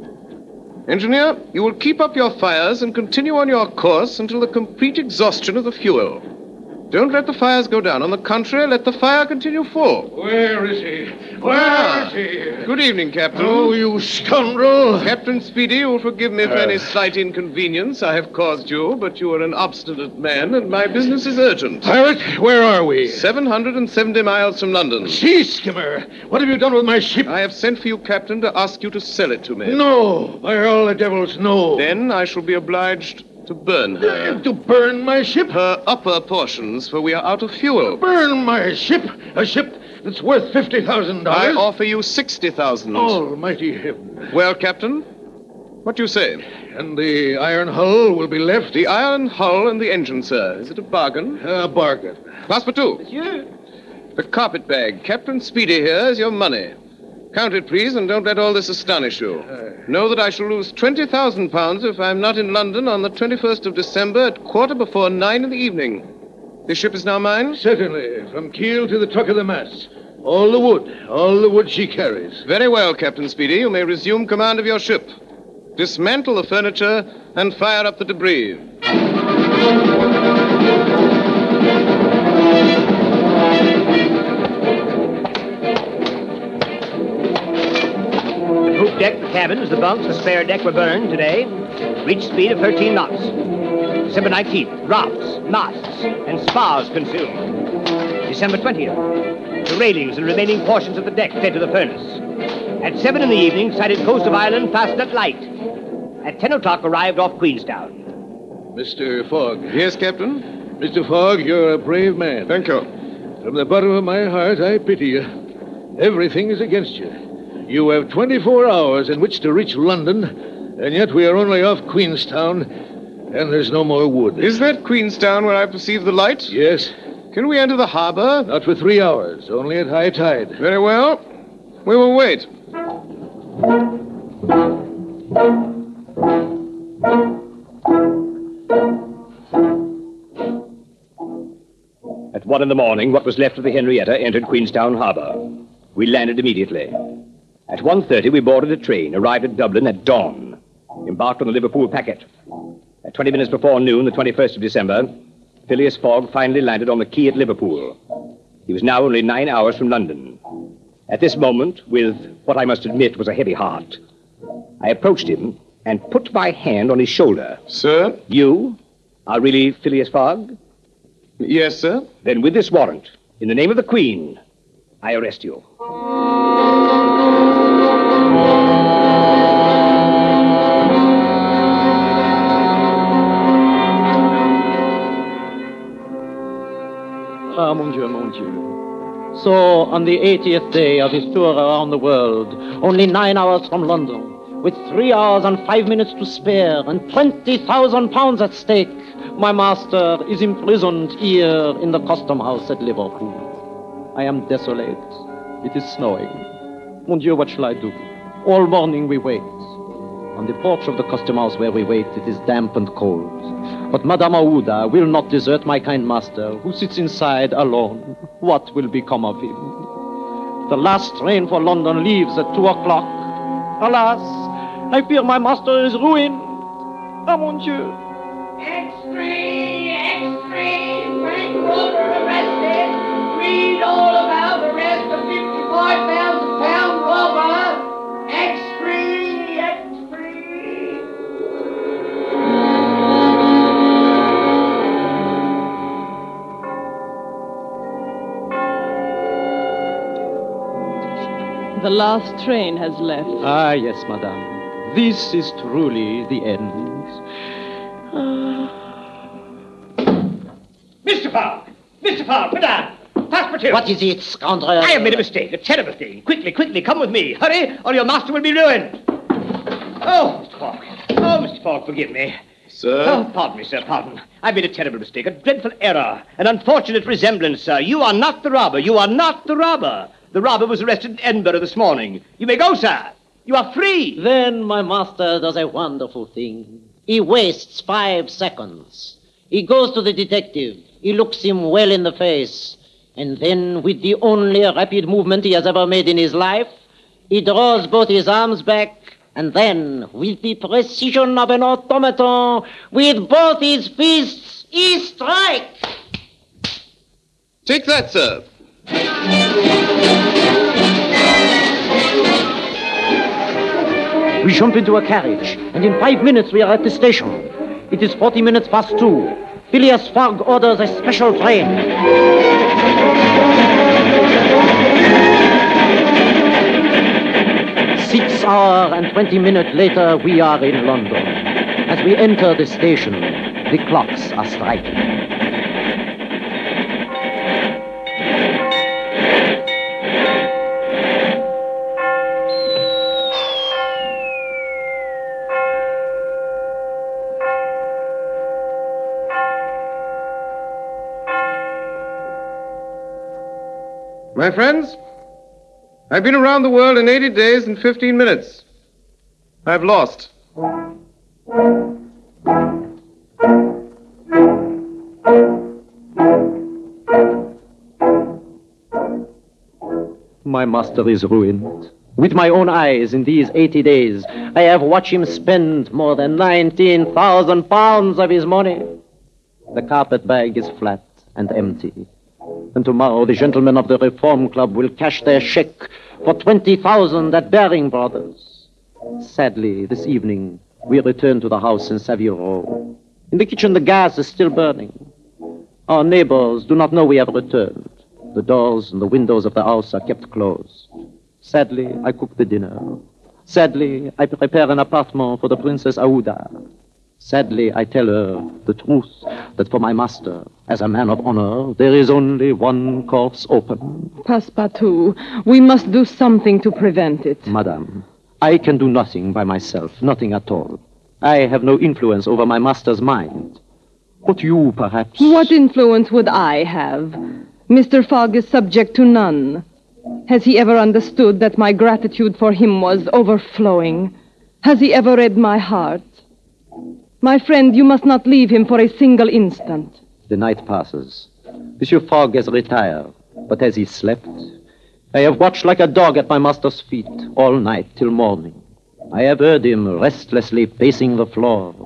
Engineer, you will keep up your fires and continue on your course until the complete exhaustion of the fuel. Don't let the fires go down. On the contrary, let the fire continue full. Where is he? Where Ah. is he? Good evening, Captain. Oh, you scoundrel! Captain Speedy, you will forgive me for Uh. any slight inconvenience I have caused you, but you are an obstinate man, and my business is urgent. Pirate, where are we? seven hundred seventy miles from London. Sea skimmer! What have you done with my ship? I have sent for you, Captain, to ask you to sell it to me. No! By all the devils, no! Then I shall be obliged to burn her. To burn my ship? Her upper portions, for we are out of fuel. Burn my ship? A ship that's worth fifty thousand I dollars? offer you sixty thousand. Almighty heaven. Well, Captain, what do you say? And the iron hull will be left? The iron hull and the engine, sir. Is it a bargain? A bargain. Passepartout. Monsieur. The carpet bag. Captain Speedy here is your money. Count it, please, and don't let all this astonish you. Know that I shall lose twenty thousand pounds if I'm not in London on the twenty-first of December at quarter before nine in the evening. This ship is now mine? Certainly, from keel to the truck of the mast. All the wood, all the wood she carries. Very well, Captain Speedy. You may resume command of your ship. Dismantle the furniture and fire up the debris. deck, the cabins, the bunks, the spare deck were burned today. Reached speed of thirteen knots. December nineteenth, rafts, masts, and spars consumed. December twentieth, the railings and remaining portions of the deck fed to the furnace. At seven in the evening, sighted coast of Ireland, fastened at light. At ten o'clock, arrived off Queenstown. Mister Fogg. Yes, Captain? Mister Fogg, you're a brave man. Thank you. From the bottom of my heart, I pity you. Everything is against you. You have twenty-four hours in which to reach London, and yet we are only off Queenstown, and there's no more wood. Is that Queenstown where I perceive the light? Yes. Can we enter the harbor? Not for three hours, only at high tide. Very well. We will wait. At one in the morning, what was left of the Henrietta entered Queenstown Harbor. We landed immediately. At one thirty, we boarded a train, arrived at Dublin at dawn, embarked on the Liverpool packet. At twenty minutes before noon, the twenty-first of December, Phileas Fogg finally landed on the quay at Liverpool. He was now only nine hours from London. At this moment, with what I must admit was a heavy heart, I approached him and put my hand on his shoulder. Sir? You are really Phileas Fogg? Yes, sir. Then with this warrant, in the name of the Queen, I arrest you. Ah, mon Dieu, mon Dieu. So, on the eightieth day of his tour around the world, only nine hours from London, with three hours and five minutes to spare, and twenty thousand pounds at stake, my master is imprisoned here in the custom house at Liverpool. I am desolate. It is snowing. Mon Dieu, what shall I do? All morning we wait. On the porch of the custom house where we wait, it is damp and cold. But Madame Aouda will not desert my kind master, who sits inside alone. What will become of him? The last train for London leaves at two o'clock. Alas, I fear my master is ruined. Ah, mon Dieu. Extreme, extreme, bank robber arrested. Read all about the rest of fifty-five thousand pound robber. Extreme, extreme. The last train has left. Ah, yes, madame. This is truly the end. Mister Fogg! Mister Fogg, madame! Passepartout! What is it, scoundrel? I have made a mistake, a terrible thing. Quickly, quickly, come with me. Hurry, or your master will be ruined. Oh, Mister Fogg. Oh, Mister Fogg, forgive me. Sir? Oh, pardon me, sir, pardon. I've made a terrible mistake, a dreadful error, an unfortunate resemblance, sir. You are not the robber. You are not the robber. The robber was arrested in Edinburgh this morning. You may go, sir. You are free. Then my master does a wonderful thing. He wastes five seconds. He goes to the detective. He looks him well in the face. And then, with the only rapid movement he has ever made in his life, he draws both his arms back, and then, with the precision of an automaton, with both his fists, he strikes. Take that, sir. We jump into a carriage, and in five minutes we are at the station. It is forty minutes past two. Phileas Fogg orders a special train. Six hours and twenty minutes later, we are in London. As we enter the station, the clocks are striking. My friends, I've been around the world in eighty days and fifteen minutes. I've lost. My master is ruined. With my own eyes, in these eighty days, I have watched him spend more than nineteen thousand pounds of his money. The carpet bag is flat and empty. And tomorrow the gentlemen of the Reform Club will cash their check for twenty thousand at Baring Brothers. Sadly, this evening, we return to the house in Savile Row. In the kitchen, the gas is still burning. Our neighbors do not know we have returned. The doors and the windows of the house are kept closed. Sadly, I cook the dinner. Sadly, I prepare an apartment for the Princess Aouda. Sadly, I tell her the truth, that for my master, as a man of honor, there is only one course open. Passepartout, we must do something to prevent it. Madame, I can do nothing by myself, nothing at all. I have no influence over my master's mind. But you, perhaps... What influence would I have? Mister Fogg is subject to none. Has he ever understood that my gratitude for him was overflowing? Has he ever read my heart? My friend, you must not leave him for a single instant. The night passes. Monsieur Fogg has retired, but as he slept, I have watched like a dog at my master's feet all night till morning. I have heard him restlessly pacing the floor.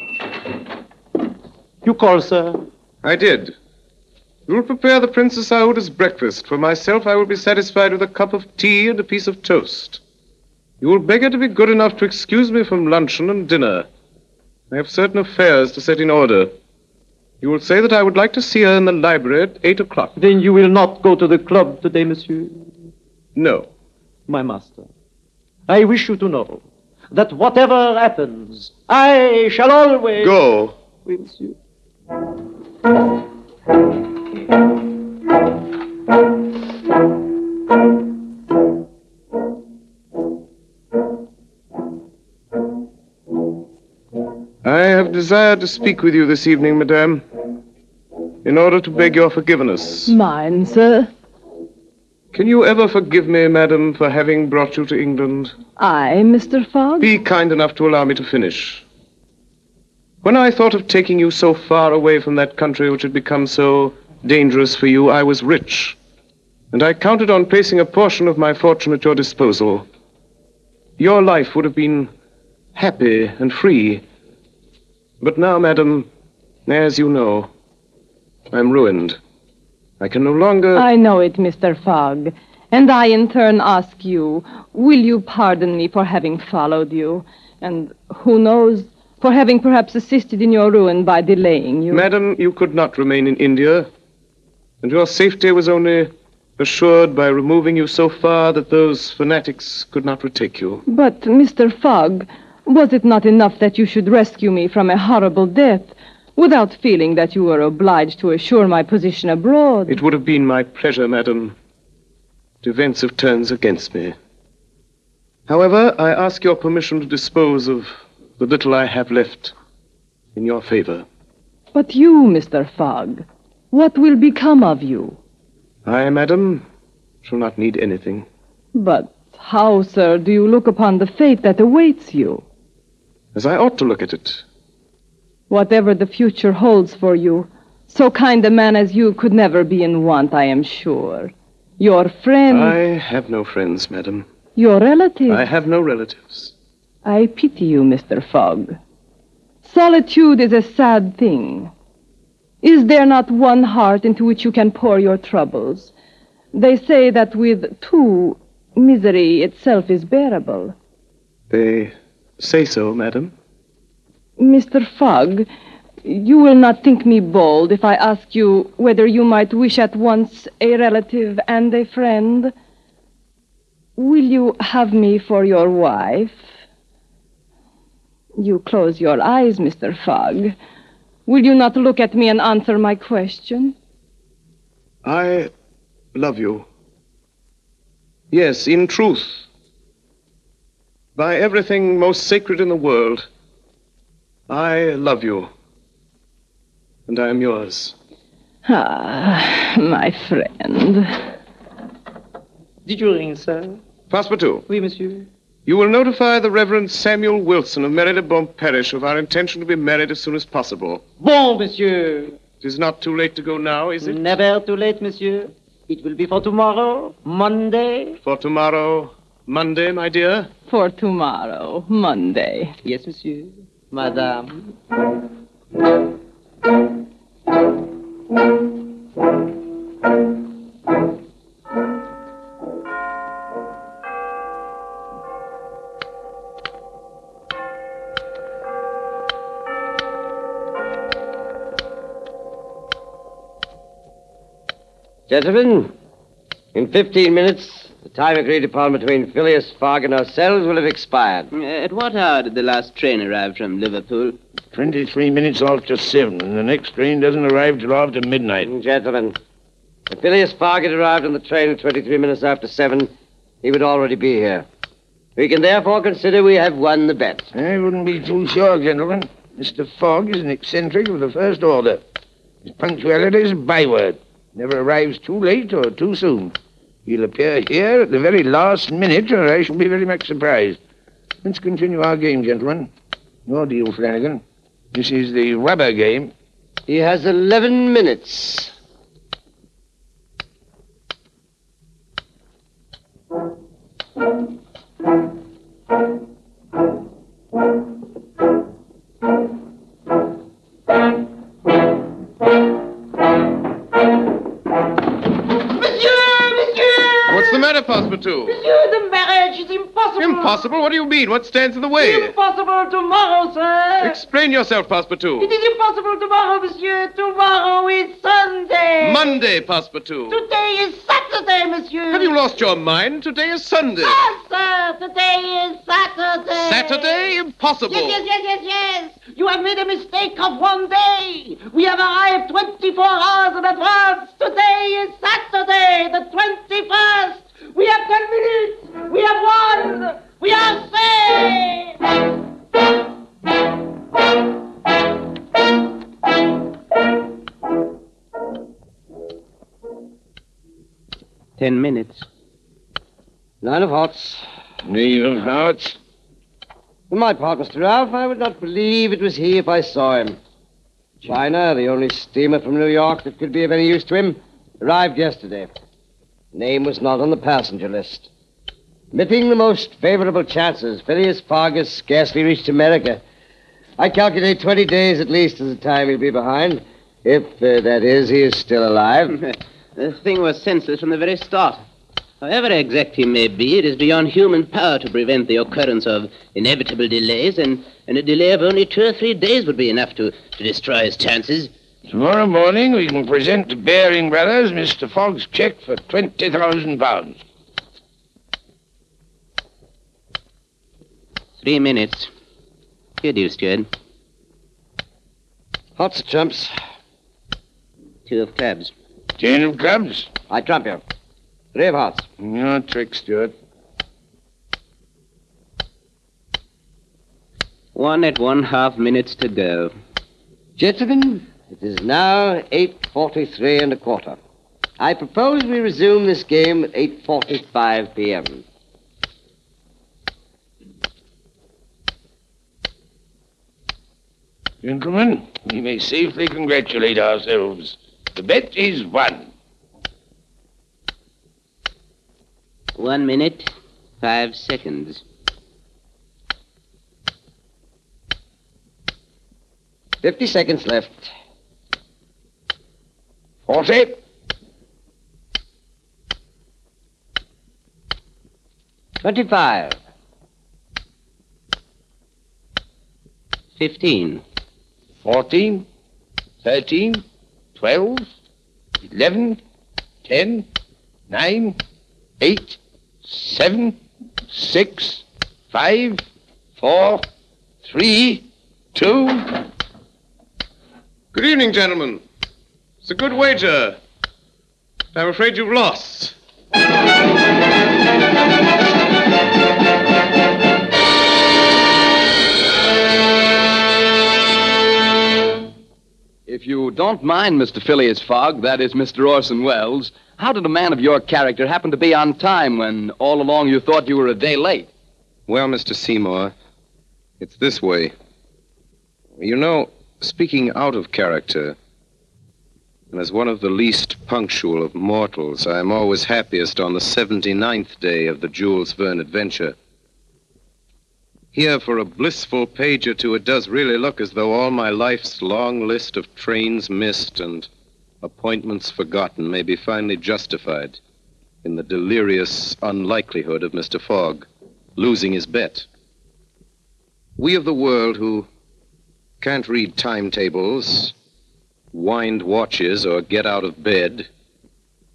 You call, sir? I did. You will prepare the Princess Aouda's breakfast. For myself, I will be satisfied with a cup of tea and a piece of toast. You will beg her to be good enough to excuse me from luncheon and dinner. I have certain affairs to set in order. You will say that I would like to see her in the library at eight o'clock. Then you will not go to the club today, monsieur? No. My master, I wish you to know that whatever happens, I shall always... Go. Oui, monsieur. I have desired to speak with you this evening, madame, in order to beg your forgiveness. Mine, sir. Can you ever forgive me, madam, for having brought you to England? I, Mister Fogg? Be kind enough to allow me to finish. When I thought of taking you so far away from that country which had become so dangerous for you, I was rich, and I counted on placing a portion of my fortune at your disposal. Your life would have been happy and free. But now, madam, as you know, I'm ruined. I can no longer... I know it, Mister Fogg. And I, in turn, ask you, will you pardon me for having followed you? And who knows, for having perhaps assisted in your ruin by delaying you? Madam, you could not remain in India, and your safety was only assured by removing you so far that those fanatics could not retake you. But, Mister Fogg, was it not enough that you should rescue me from a horrible death without feeling that you were obliged to assure my position abroad? It would have been my pleasure, madam. But events have turned against me. However, I ask your permission to dispose of the little I have left in your favor. But you, Mister Fogg, what will become of you? I, madam, shall not need anything. But how, sir, do you look upon the fate that awaits you? As I ought to look at it. Whatever the future holds for you, so kind a man as you could never be in want, I am sure. Your friend... I have no friends, madam. Your relatives? I have no relatives. I pity you, Mister Fogg. Solitude is a sad thing. Is there not one heart into which you can pour your troubles? They say that with two, misery itself is bearable. They say so, madam. Mister Fogg, you will not think me bold if I ask you whether you might wish at once a relative and a friend. Will you have me for your wife? You close your eyes, Mister Fogg. Will you not look at me and answer my question? I love you. Yes, in truth. By everything most sacred in the world, I love you. And I am yours. Ah, my friend. Did you ring, sir? Passepartout. Oui, monsieur. You will notify the Reverend Samuel Wilson of Marylebone Parish of our intention to be married as soon as possible. Bon, monsieur. It is not too late to go now, is it? Never too late, monsieur. It will be for tomorrow, Monday. For tomorrow, Monday, my dear? For tomorrow, Monday. Yes, monsieur. Madame. Gentlemen, in fifteen minutes, the time agreed upon between Phileas Fogg and ourselves will have expired. Uh, at what hour did the last train arrive from Liverpool? Twenty-three minutes after seven, and the next train doesn't arrive till after midnight. Gentlemen, if Phileas Fogg had arrived on the train at twenty-three minutes after seven, he would already be here. We can therefore consider we have won the bet. I wouldn't be too sure, gentlemen. Mister Fogg is an eccentric of the first order. His punctuality is a byword. Never arrives too late or too soon. He'll appear here at the very last minute, or I shall be very much surprised. Let's continue our game, gentlemen. Your deal, Flanagan. This is the rubber game. He has eleven minutes. What's the matter, Passepartout? Monsieur, the marriage is impossible. Impossible? What do you mean? What stands in the way? Impossible tomorrow, sir. Explain yourself, Passepartout. It is impossible tomorrow, monsieur. Tomorrow is Sunday. Monday, Passepartout. Today is Saturday, monsieur. Have you lost your mind? Today is Sunday. Yes, sir. Today is Saturday. Saturday? Impossible. Yes, yes, yes, yes, yes. You have made a mistake of one day. We have arrived twenty-four hours in advance. Today is Saturday, the twenty-first. We have ten minutes. We have won. We are saved. Ten minutes. Nine of hearts. Knave of hearts. For my part, Mister Ralph, I would not believe it was he if I saw him. China, the only steamer from New York that could be of any use to him, arrived yesterday. Name was not on the passenger list. Admitting the most favorable chances, Phileas Fogg has scarcely reached America. I calculate twenty days at least as the time he'll be behind, if, uh, that is, he is still alive. The thing was senseless from the very start. However exact he may be, it is beyond human power to prevent the occurrence of inevitable delays, and, and a delay of only two or three days would be enough to, to destroy his chances. Tomorrow morning we can present to Baring Brothers Mister Fogg's check for twenty thousand pounds. Three minutes. Here, do you, steward? Hearts of trumps. Two of clubs. Ten of clubs. I trump you. Three of hearts. Your trick, Stuart. One at one half minutes to go. Gentlemen, it is now eight forty-three and a quarter. I propose we resume this game at eight forty-five p.m. Gentlemen, we may safely congratulate ourselves. The bet is won. One minute, five seconds. Fifty seconds left. Forty. Twenty-five. Fifteen. Fourteen. Thirteen. Twelve. Eleven. Ten. Nine. Eight. Seven. Six. Five. Four. Three. Two. Good evening, gentlemen. It's a good wager. I'm afraid you've lost. If you don't mind, Mister Phileas Fogg, that is Mister Orson Welles, how did a man of your character happen to be on time when all along you thought you were a day late? Well, Mister Seymour, it's this way. You know, speaking out of character, and as one of the least punctual of mortals, I am always happiest on the seventy-ninth day of the Jules Verne adventure. Here, for a blissful page or two, it does really look as though all my life's long list of trains missed and appointments forgotten may be finally justified in the delirious unlikelihood of Mister Fogg losing his bet. We of the world who can't read timetables, wind watches, or get out of bed,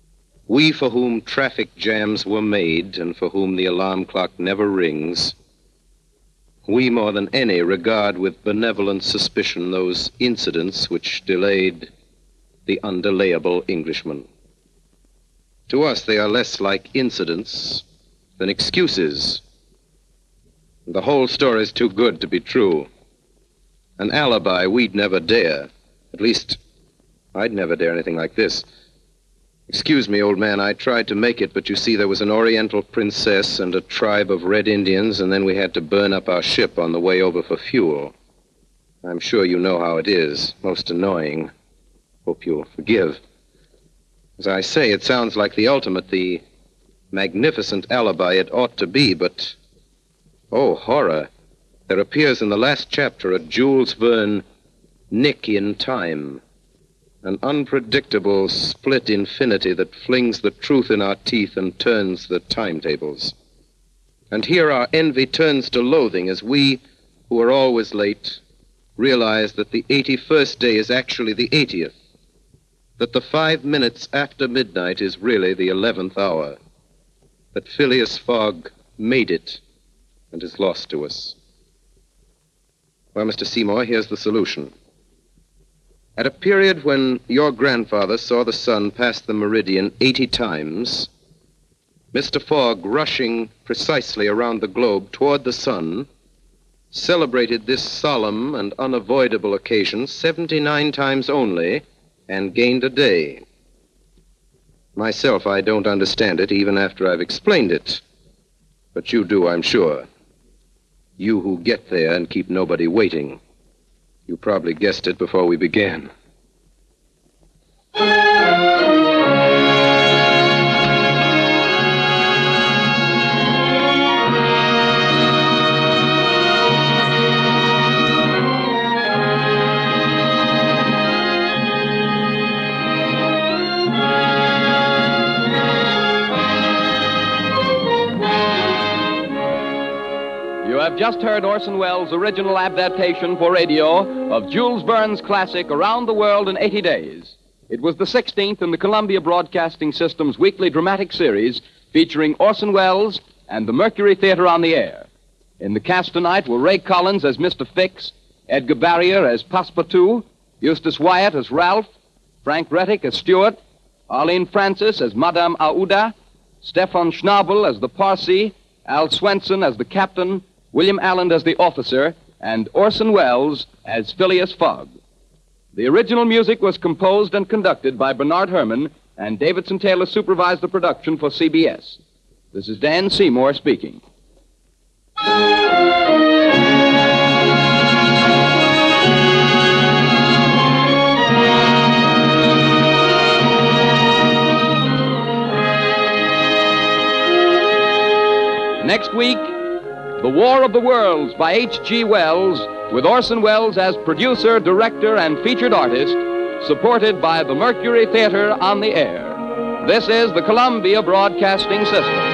We for whom traffic jams were made and for whom the alarm clock never rings, we more than any regard with benevolent suspicion those incidents which delayed the undelayable Englishman. To us, they are less like incidents than excuses. The whole story is too good to be true. An alibi we'd never dare. At least, I'd never dare anything like this. Excuse me, old man, I tried to make it, but you see, there was an Oriental princess and a tribe of Red Indians, and then we had to burn up our ship on the way over for fuel. I'm sure you know how it is. Most annoying. Hope you'll forgive. As I say, it sounds like the ultimate, the magnificent alibi it ought to be, but, oh, horror. There appears in the last chapter a Jules Verne nick in time. An unpredictable split infinity that flings the truth in our teeth and turns the timetables. And here our envy turns to loathing as we, who are always late, realize that the eighty-first day is actually the eightieth, that the five minutes after midnight is really the eleventh hour, that Phileas Fogg made it and is lost to us. Well, Mister Seymour, here's the solution. At a period when your grandfather saw the sun pass the meridian eighty times, Mister Fogg, rushing precisely around the globe toward the sun, celebrated this solemn and unavoidable occasion seventy-nine times only and gained a day. Myself, I don't understand it even after I've explained it. But you do, I'm sure. You who get there and keep nobody waiting. You probably guessed it before we began. You have just heard Orson Welles' original adaptation for radio of Jules Verne's classic Around the World in eighty days. It was the sixteenth in the Columbia Broadcasting System's weekly dramatic series featuring Orson Welles and the Mercury Theater on the Air. In the cast tonight were Ray Collins as Mister Fix, Edgar Barrier as Passepartout, Eustace Wyatt as Ralph, Frank Rettig as Stuart, Arlene Francis as Madame Aouda, Stefan Schnabel as the Parsi, Al Swenson as the captain, William Allen as the officer, and Orson Welles as Phileas Fogg. The original music was composed and conducted by Bernard Herrmann, and Davidson Taylor supervised the production for C B S. This is Dan Seymour speaking. Next week, The War of the Worlds by H G Wells, with Orson Welles as producer, director, and featured artist, supported by the Mercury Theater on the Air. This is the Columbia Broadcasting System.